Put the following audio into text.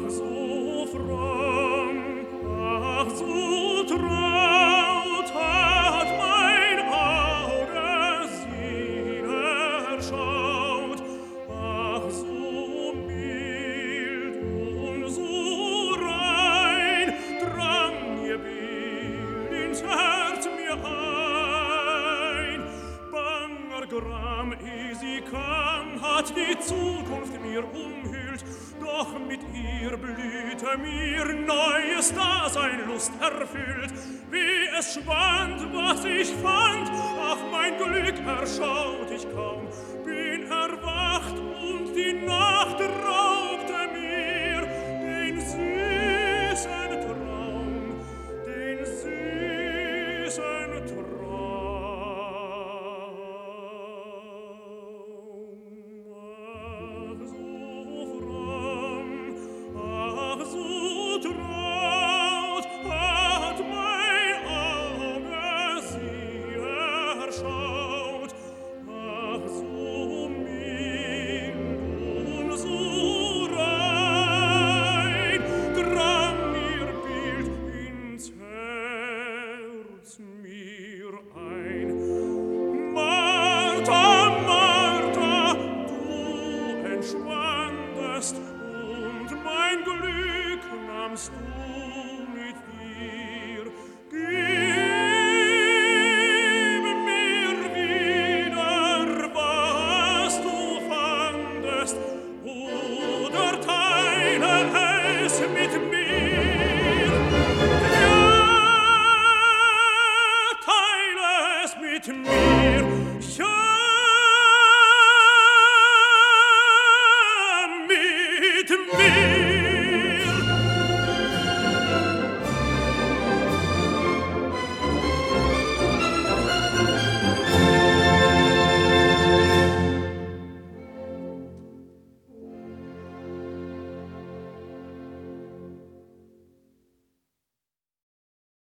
so fromm, ach, so traut hat mein Auge sie erschaut, ach, so mild und so rein drang ihr Bild ins Herz mir ein. Banger Gram, ehe sie kam, hat die Zukunft mir umhüllt, doch mit ihr blühte mir neues Dasein Lust erfüllt. Wie es schwand, was ich fand, ach, mein Glück erschaut ich kaum, bin erwacht und die Nacht raubte mir den süßen Traum, den süßen Traum. Ach, so fromm, ach, so traut hat mein Auge sie erschaut, ach, so mild und so rein drang ihr Bild ins Herz mir ein. Martha, Martha, du entschwandest und mein Glück nahmst du